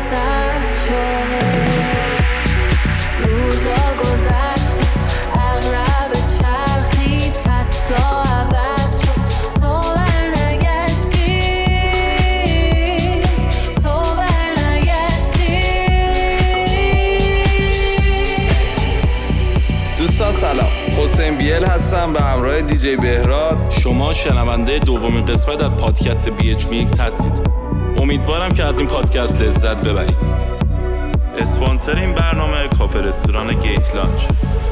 سرد شد، روزا گذشت، عقرب چرخید، فصلا عوض شد، تو برنگشتی، تو برنگشتی. دوستان سلام، حسین بیل هستم به همراه دیجی بهراد. شما شنونده دومین قسمت از پادکست BH Mix هستید. امیدوارم که از این پادکست لذت ببرید. اسپانسر این برنامه کافه رستوران گیت لانچ.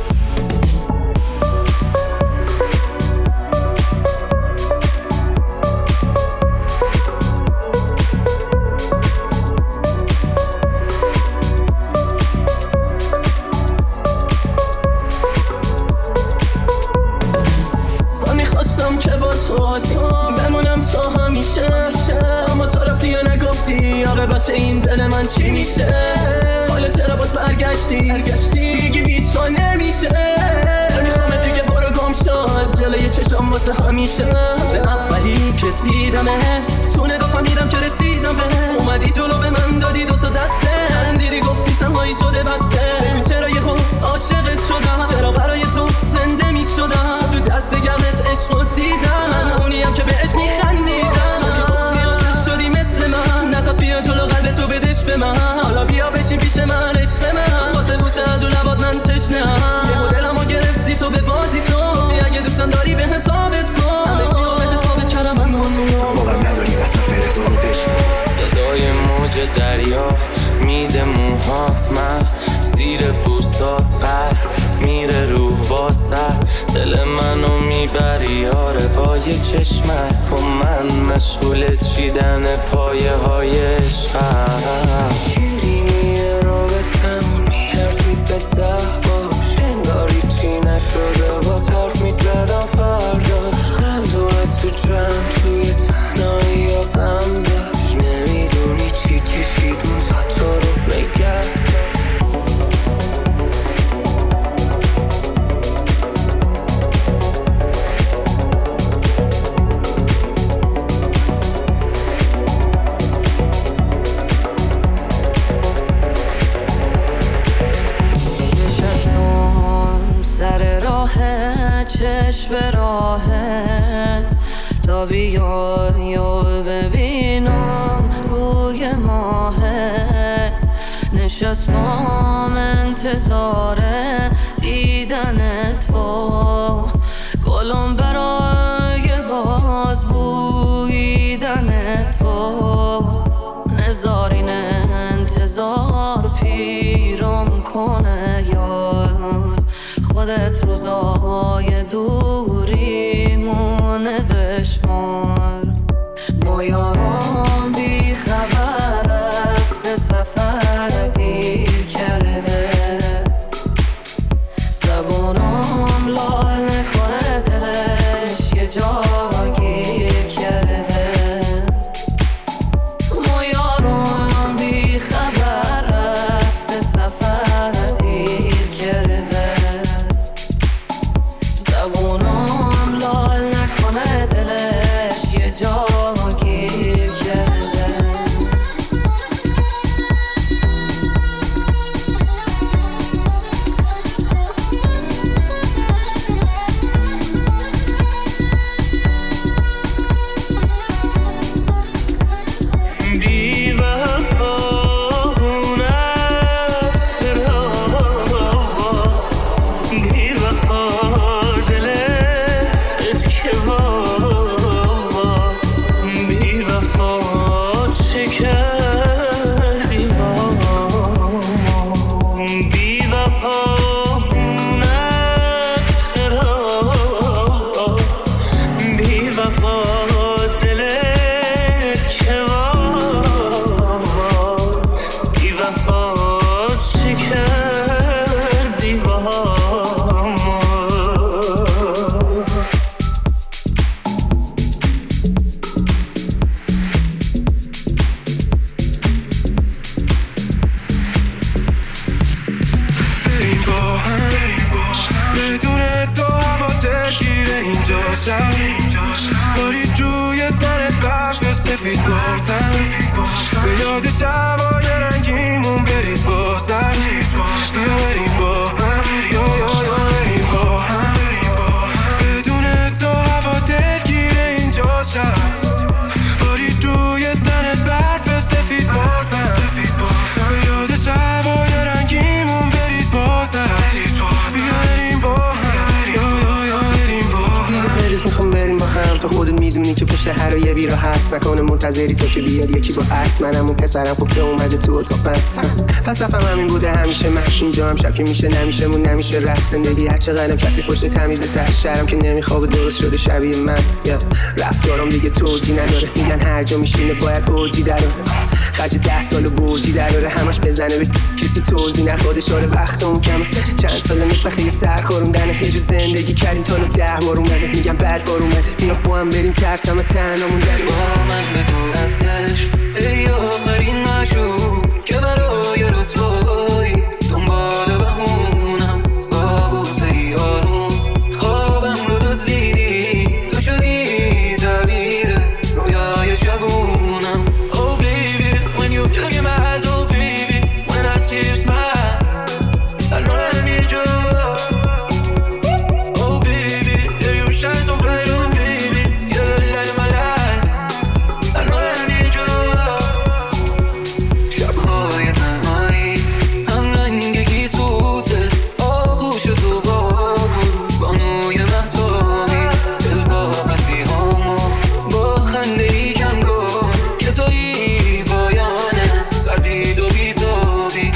بمونم تا همیشه، اما تو رفتی یا نگفتی عاقبت این دل من چی میشه. حالا چرا باز برگشتی میگی بی تو نمیشه. نمیخوام دیگه برو گم شو از جلوی چشم واسه همیشه. اولی که دیدمت تو نگاه فهمیدم که رسیدم به اومدی جلو به من دادی دوتا دسته، خندیدی گفتی تنهایی شده بسته. ببین چرا یهو عاشقت شدم، چرا برای تو زنده میشدم، تو دست گرمت عشق دیدم، اونیم که بهش میخندیدم. تو گفتی عاشق شدی مثل من، نتاز بیا جلو قلب تو بدش به من. حالا بیا بشین پیش من عشق من، واسه بوسه از رو لبات من تشنه‌ام. یهو دلمو گرفتی تو به بازی تو، اگه دوستم داری به هم ثابت کن همه چی رو بده ثابت کردم من با تو. باور نداری بسا فرز رو بشن صدای موج دریا میده موهات، من زیر بوسات غرق میره روح واسد. دل منو میبری یاره با یه چشمت، با من مشغول چیدن پایه های عشقم. شیرینی رابطمون میرسید به 10 باش، انگاری چی نشده با طرف میزدم فردا. خندونت تو جمع توی تنهایی یا غم داشت، نمیدونی چی کشیدون تا تو رو بگم. چشم به راحت تا بیای و ببینم روی ماهت. نشستم انتظار دیدن تو، گلم برای باز بویدن تو. نزارین انتظار پیرم کنه یار، خودت روزای دوریمونه بشمار. ما یارم بی خبر رفته سفر دیر کرده، زبونم لال نکنه دلش یه جا گیر کرده. ما یارم بی خبر رفته سفر دیر کرده، زبونم لال نکنه دلش یه جا گیر کرده. بی وفاونت خراب، بی وفا دلت که بابا، بی وفا چه کردی بابا. بی وفاونت خراب، بی وفا دلت که بابا، بی وفا چه کردی بابا. بریم با هم بدون تو هوا دلگیر اینجا شب، بارید روی تن برف سفید بارزن، به یاد شبای رنگی دیگه بیرا حس نکنه منتظری تو که بیاد یکی با عصر. منم اون پسرم خوب که اومده تو اتاقم. پس رفتم همین بوده همیشه من اینجا هم شب که میشه نمیشه مون نمیشه رفت زندگی هر چقدر کسی فوش تمیزه تر شهرم که نمیخوابه درست شده شبیه من. رفتارم دیگه توجی نداره میگن هر جا میشینه باید اوجی داره. خرج 10 سال بوجی داره همش بزنه به کسی توضیح نخواد اشاره وقتمون کمه. چند سال نسخه یه سرخوروندنه یه جو زندگی کردیم تا 10 بار اومده میگم بعد بار اومده بیا با هم بریم ترسم تنها موندن. با من بگو از عشق ای آخرین مشوق که برای رسوایی دنبال بهونم با بوسه آروم خوابم رو دزدیدی تو شدی تعبیر رویای شبونم. Oh baby when you look in my eyes oh baby when I see your smile I know that I need you. Oh baby yeah you shine so bright oh baby you're the light of my life I know that I need you. شب‌های تنهایی هم رنگی سوته آغوش تو واکن بانوی مهتابی دلواپسی هامو با خنده ای کم کن که تویی پایانه تردید و بی‌تابی.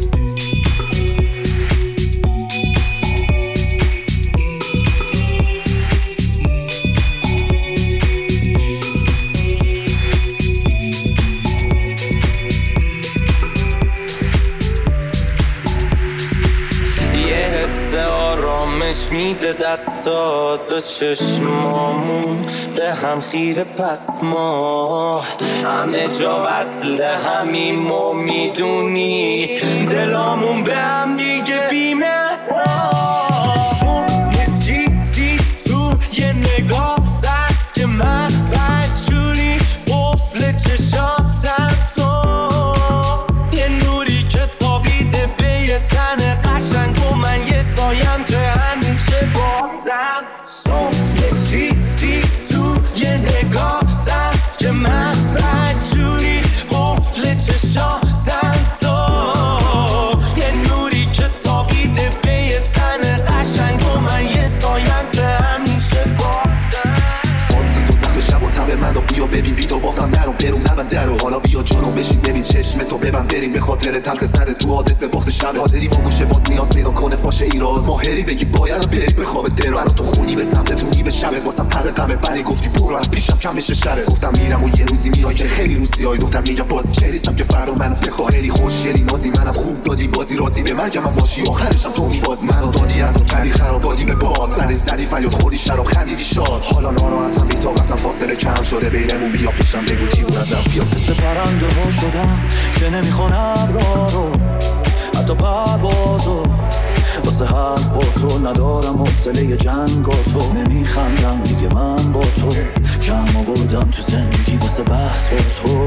یه حس آرامش میده دستات به چشمامون به هم خیره پس ما همه جا وصل همیم و میدونی دلامون به هم دیگه بی‌مثال. یه چیزی تو یه نگاه دست که من بدجوری قفل چشاتم تو یه نوری که تابیده به یه تن قشنگ و من یه سایم که همیشه بازم تو یه چیزی تو یه نگاه دست که من بدجوری قفل چشاتم تو یه نوری که تابیده به یه تن قشنگ و من یه سایم که همیشه بازم. باسی تو زخم شب و تب من رو بیا ببین بی تو باختم نرو برون نبند درو حالا بیا جلو بشین ببین چشم تو ببند بریم به خاطر تلخ سر تو حادثه باخت شب حاضری با گوشه باز نیاز پیدا کنه فاشه ایراز ماهری بگی باید بری به خواب درو منو تو خونی به سمت تونی به شبت واسم پر غمه بری گفتی برو از پیشم کم بشه شره گفتم میرم و یه روزی میای که خیلی روسی های دختر میگم باز چریستم که فردا منو بخواهی خوشگلی نازی منم خوب دادی بازی رازی به مرگم هم باشی آخرشم تو میبازی منو دادی از تو کردی خراب دادی به باد برش زدی فریاد خوردی شراب خندیدی شاد حالا ناراحتم بی‌طاقتم فاصله کم شده بینمون بیا پیشم بگو چی بود ازم بیا مثل پرنده ها شدم که نمیخوان ابرا رو حتی پروازو واسه حرف با تو ندارم حوصله جنگ و تو نمیخندم دیگه من با تو کم آوردم تو زندگی واسه بحث با تو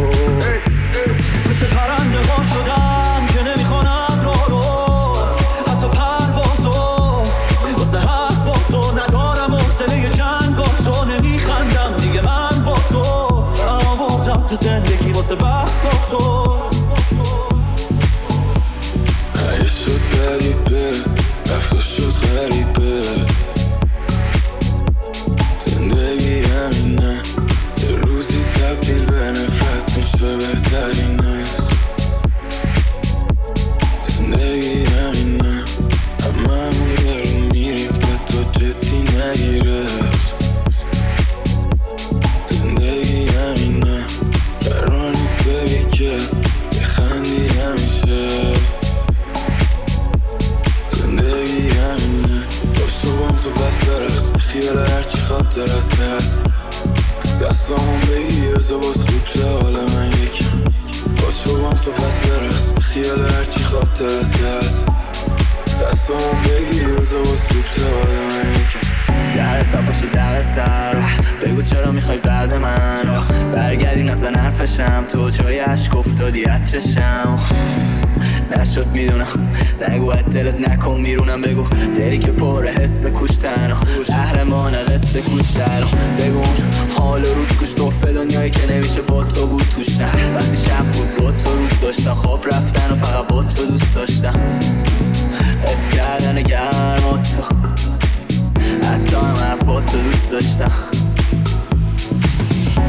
مثل پرنده ها شدم که نمیخوان ابرا رو حتی پروازو واسه حرف با تو ندارم حوصله جنگ با تو نمیخندم دیگه من با تو کم آوردم تو زندگی واسه بحث با تو. اگه شد غریبه رفت و شد غریبه زندگی همینه یه روزی تبدیل به نفرت میشه بهترین است زندگی همینه هممون درون میریم به تو جدی نگیرش زندگی همینه فرانی ببی که بخندی همیشه زندگی همینه باش تو بام تو بس برس خیال هرچی خاطر از که هست دستامون بگی بزا باز خوب شه حال من یکم باش تو بام تو پس برس خیال هرچی خاطر از که هست دستامون بگی بزا باز خوب شه حال من یکم در صفاشی در سر بگو چرا میخوای بعد من برگردی نزن حرفشم تو جای عشق افتادی از چشم نشد میدونم نگو از دلت نکن بیرونم بگو دری که پر حس کشتن قهرمان قصه کشتن بگو اون حال و روز کش توفه دنیایی که نمیشه با تو بود توش نه وقتی شب بود با تو روز داشتم خواب رفتن و فقط با تو دوست داشتم حس کردن گرم و تو حتی هم حرفات تو دوست داشتم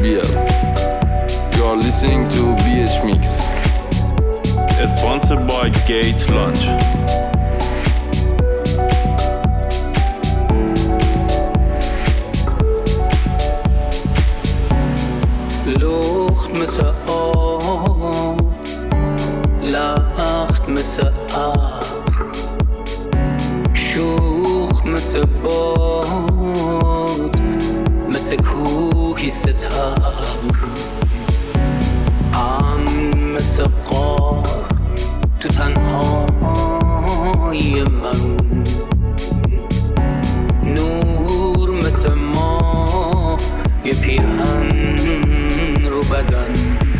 BL. You are listening to BH Mix. Sponsored by Gate Lunch. لخت مثل آب، لخت مثل ابر، شوخ مثل باد، مثل کوهی ستبر، مثل غار تو تنهای من، نور مثل ما یه پیرهن رو بدن.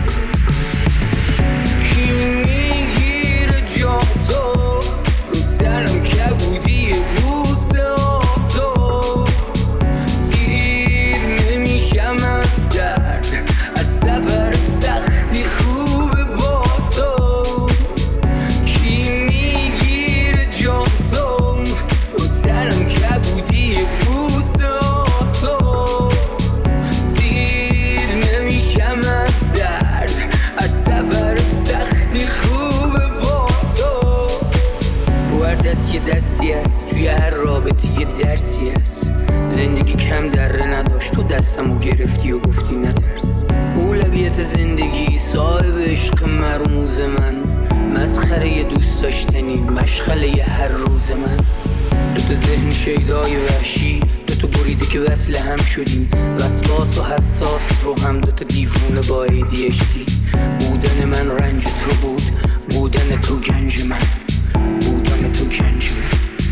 کی میگیره جا تو رو تنم کبودی روز تو، سیر نمیشم از درد، از سفر سختی خوبه با تو. کی میگیره جا تو رو تنم کبودی روز تو، سیر نمیشم از درد، از سفر سختی خوبه با تو. رو هر دست یه دستی هست، توی هر رابطه یه درسی هست. زندگی کم دره نداشت، تو دستمو گرفتی و گفتی نترس. اولویت زندگی صاحب عشق مرموز من، مسخره یه دوست داشتنی مشغله یه هر روز من. دوتا ذهن شیدای وحشی، دوتا بریده که وصل هم شدیم، وسواس و حساس رو هم دوتا دیوونه با ADHD. بودن من رنج تو بود، بودن تو گنج من، بودن تو گنج من.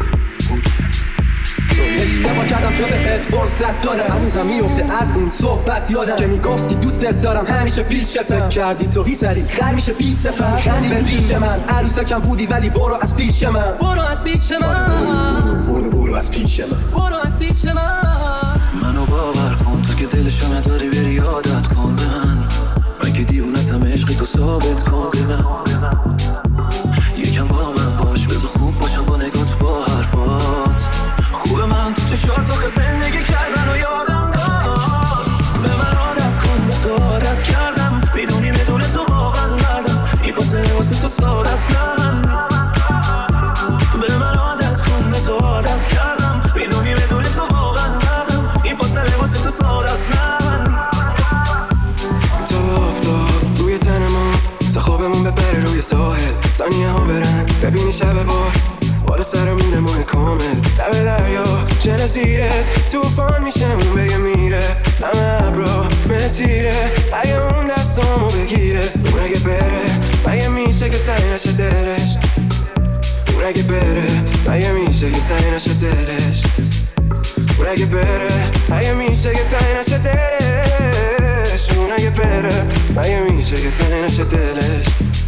اشتباه کردم که بهت فرصت دادم، هنوزم میفته از اون صحبت یادم که میگفتی دوستت دارم همیشه پیشتم. کردی تو هی سری خر میشه بی صفر، خندی به ریش من، عروسکم بودی ولی برو از پیش من، برو از پیش من، برو از پیش من، برو از پیش من. منو باور کن تو که دلشو نداری بری یادت کن به من که دیوونتم عشقی تو ثابت کن به من. یکم با من باش بذار خوب باشم با نگات با حرفات، خوبه من تو چشات آخه زندگی کردن و یادم داد. به من عادت کن به تو عادت کردم، میدونی بدون تو واقعا مردم، این واسه تو ساده است نه من. به من عادت کن به تو عادت کردم، میدونی بدون تو واقعا مردم، این واسه تو ساده است نه من. تو افتاد روی تن ما تا خوابمون بپره روی ساحل، ثانیه ها برن ببینی شب باز بار سر میره ماه کامل. لب دریا چه زیرت توفان میشه اون بگه میره، همه ابرا متیره اگه اون دستامو بگیره. اون اگه بره مگه میشه که تایی نشه دلش، اون اگه بره مگه میشه که تایی نشه دلش، اون اگه بره مگه میشه که تایی نشه دلش، اون اگه بره مگه میشه که تایی نشه دلش.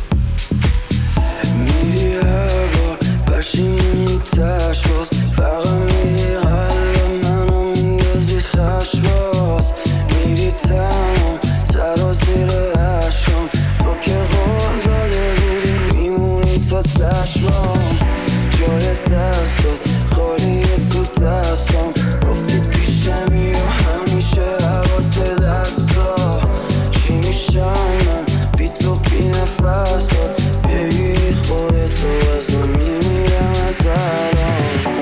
میری هر بار برشینی تش باز، فقط میری قلب منو میندازی خش باز. میری تمام سر و زیر عشقم، تو که قول داده بودی میمونی تا چشمام. جای دستات خالیه تو دستم، گفتی پیشمی و همیشه حواس دستا. چی میشم من بی تو بی نفسات، بگیری خودتو ازم میمیرم از الان.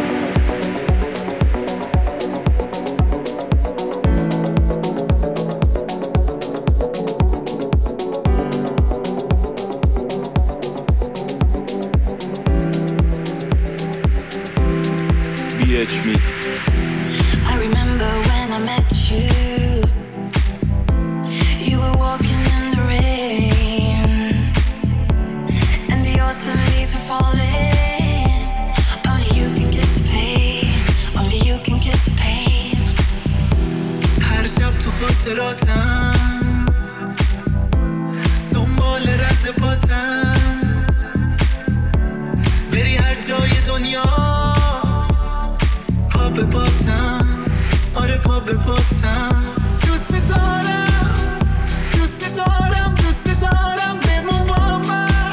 BH Mix. I remember when I met you, you were walking in the rain, and the autumn leaves were falling. Only you can kiss the pain, only you can kiss the pain. هر شب تو خاطراتم دنبال رد پاتم، بری هر جای دنیا پا به پاتم، آره پا به پاتم. دوست دارم دوست دارم دوست دارم بمون با من.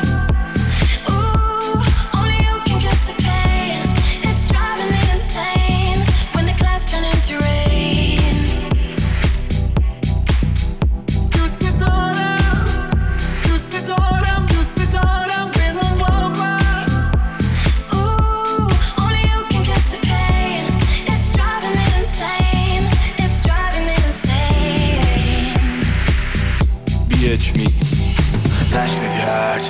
Ooh, only you can kiss the pain. It's driving me insane when the clouds turn into rain.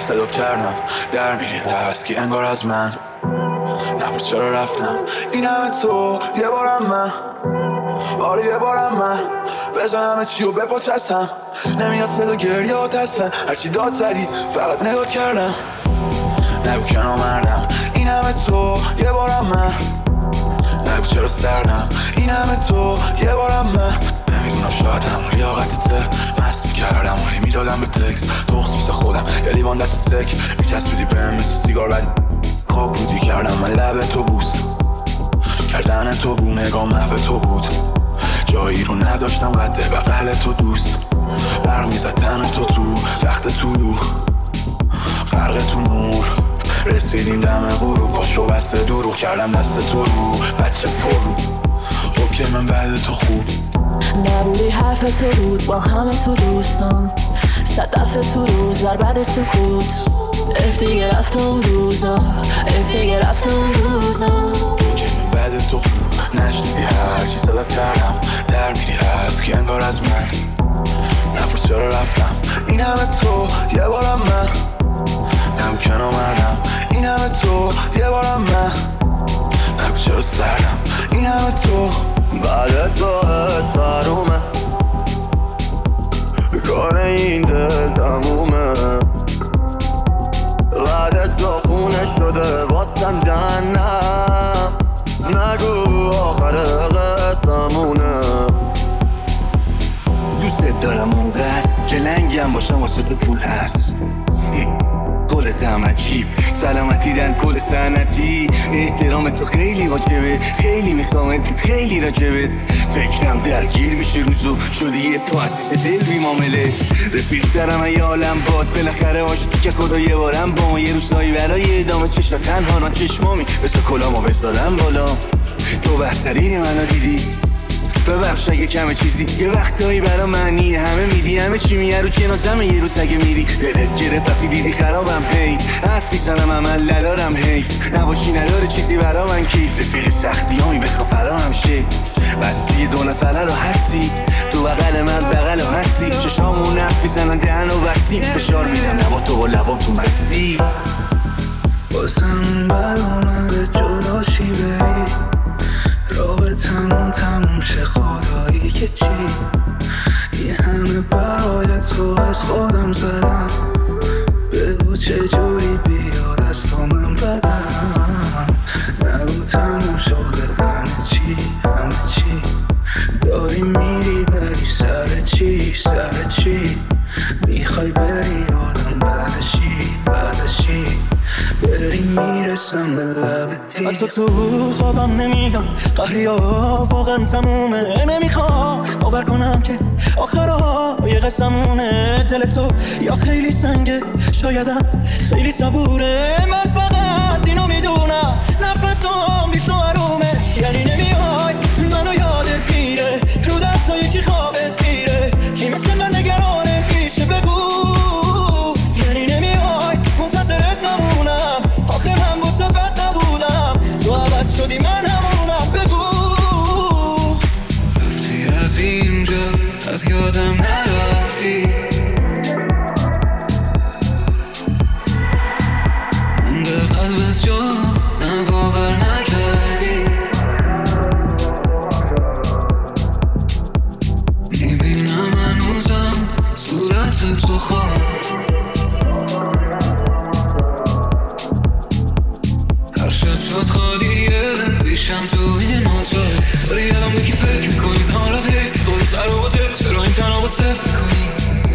صدا کردم در میری لسکی انگار از من نپرس چرا رفتم این همه تو یه بارم من آره یه بارم من بزنم چی و بپاچستم نمیاد صدا گریه و دستم هرچی داد زدی فقط نگات کردم نگو که نامردم این همه تو یه بارم من نگو چرا سردم این همه تو یه بارم من نمیدونم شاید همون لیاقتته مست میکردم و میدادم به تکس تخص مثل خودم یه لیوان دست سک میچسبیدی بهم مثل سیگار بدی خواب بودی کردم من لب تو بوس کردن تو بو نگاه محو تو بود جایی رو نداشتم قده بغل تو دوست برق میزد تن تو وقت طولو غرق تو نور رسیدیم دم غروب پاشو بسته دروغ کردم دست تو رو بچه پرو اوکی من بعد تو خوب نبودی حرف تو بود با همه تو دوستان صدف تو روز بعد سکوت اف دیگه رفت اون روزا اف دیگه رفت اون روزا اوکی من بعد تو خوب نشنیدی هرچی صدا کردم در میری هست که انگار از من نپرس چرا رفتم این همه تو یه بارم من نگو که نامردم این همه تو یه بارم من نگو چرا سردم این همه تو بعد تو استارومه کار این دل تمومه بعد تو خونه شده باستم جهنم نگو آخر قسمونه دوست دارم اونقدر که لنگم باشم واسه تو پول هست قولت هم عجیب سلامتی دن کل سنتی احترام تو خیلی واجبه خیلی میخوامت خیلی راجبت فکرم درگیر میشه روزو شدی یه تو عزیز دل بی معامله رفیق دارم ای عالم باد بالاخره باشتی که خدا یه بارم با ما یه روزایی برای ادامه چشا تنها ران چشمامی بسا کلامو بسادم بالا تو بهترین منو دیدی ببخش اگه کمه چیزی یه وقتایی برا معنی همه میدی همه چی میه رو جنازمه یه روز اگه میری دلت گرفت وقتی دیدی خرابم هی حرفی زنم عمل ندارم حیف نباشی نداره چیزی برا من کیف رفیق سختی هامی بخوا فرامم شه بستی دو نفره رو هستی تو بغل من بغل رو هستی چشامون حرفی زنن دهن و بستی فشار میدم لبا تو و لبا تو مستی بازم برامه به جلاشی بری رابطمون تموم شه خدایی که چی این همه برای تو از خودم زدم بگو چجوری بیاد از تو من بدم نگو تموم شده همه چی داری میری بری سر چی میخوای بری آدم بعدشی بری میرسم به لب تیر از تو خوابم نمیگم قهری ها واقعا تمومه نمیخوام باور کنم که آخرها یه قسمونه دل تو یا خیلی سنگه شایدم خیلی صبوره من فقط اینو میدونم نفسم بی تو آرومه یعنی نمیای منو یادت میره رو دستای یکی خوابت میره کی مثل من نگرانه پیشه بگو یعنی نمیای منتظرت نمونم آخه من واسه بد نبودم تو عوض شدی من همونم بگو رفتی از اینجا از یادم نرفتی من به قلبت جا باور نکردی میبینم هنوزم صورت تو خواب هر شب شد خالیه بیشم تو این اتاق داری یادم بکی فکر میکنی زمان رفت حیف تو سر و دل چرا این تنها با صفر میکنی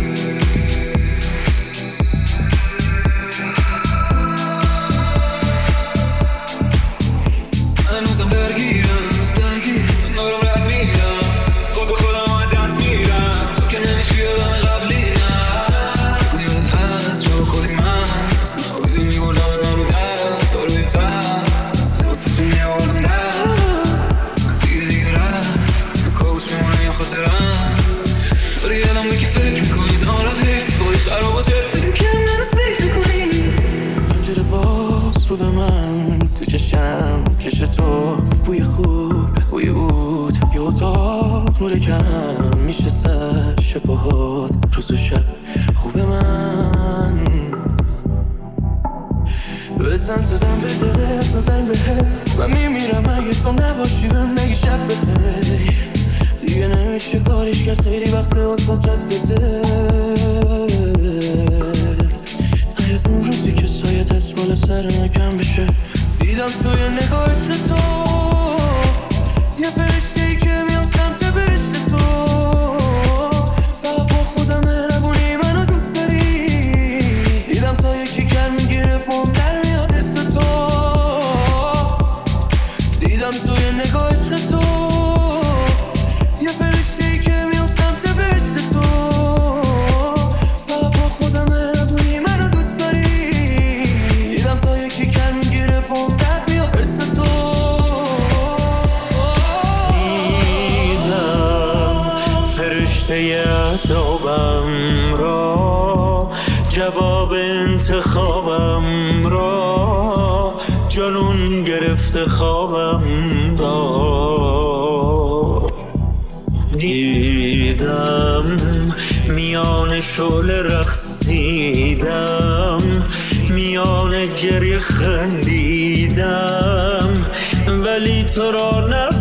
هنوزم درگیرم دارم رد میرم با به خودم آمد دست میرم تو که نمیشی یادم قبلی نه یاد هست جا کلی من خوابیدی میبردم من رو دست داروی تر واسه تو میاردم دست دیگه رفت کابوس میمونه یا خاطرم داری یادم بکی فکر میکنی زمان رفت حیف توی خراباته فکر کردم منو سیف میکنی پنجره باز رو به من تو چشم کش تو بوی خوب بوی بود یه اتاق نور کم میشه سر شبهات روز و شب خوب من بزن تو دم بده اصلا زنگ بده من میمیرم اگه تو نباشی بهم نگی شب بخیر دیگه نمیشه کاریش کرد خیلی وقت واسات رفته دل حیات اون روزی که سایه دست بالا سر ما کم بشه دیدم توی نگاه عشق تو یه فرشته‌ای که میام سمت بهشت تو فقط با خودم مهربونی منو دوست داری دیدم تا یکی گر میگیره پام در میاد حس تو دیدم توی نگاه عشق تو یه فرشته‌ای که میام سمت بهشت تو فقط با خودم مهربونی منو دوست داری دیدم تا یکی گر میگیره پام در میاد حس تو فرشته عذابم را جواب انتخابم را جنون گرفته خوابم را دیدم میان شعله رقصیدم میان گریه خندیدم ولی تو را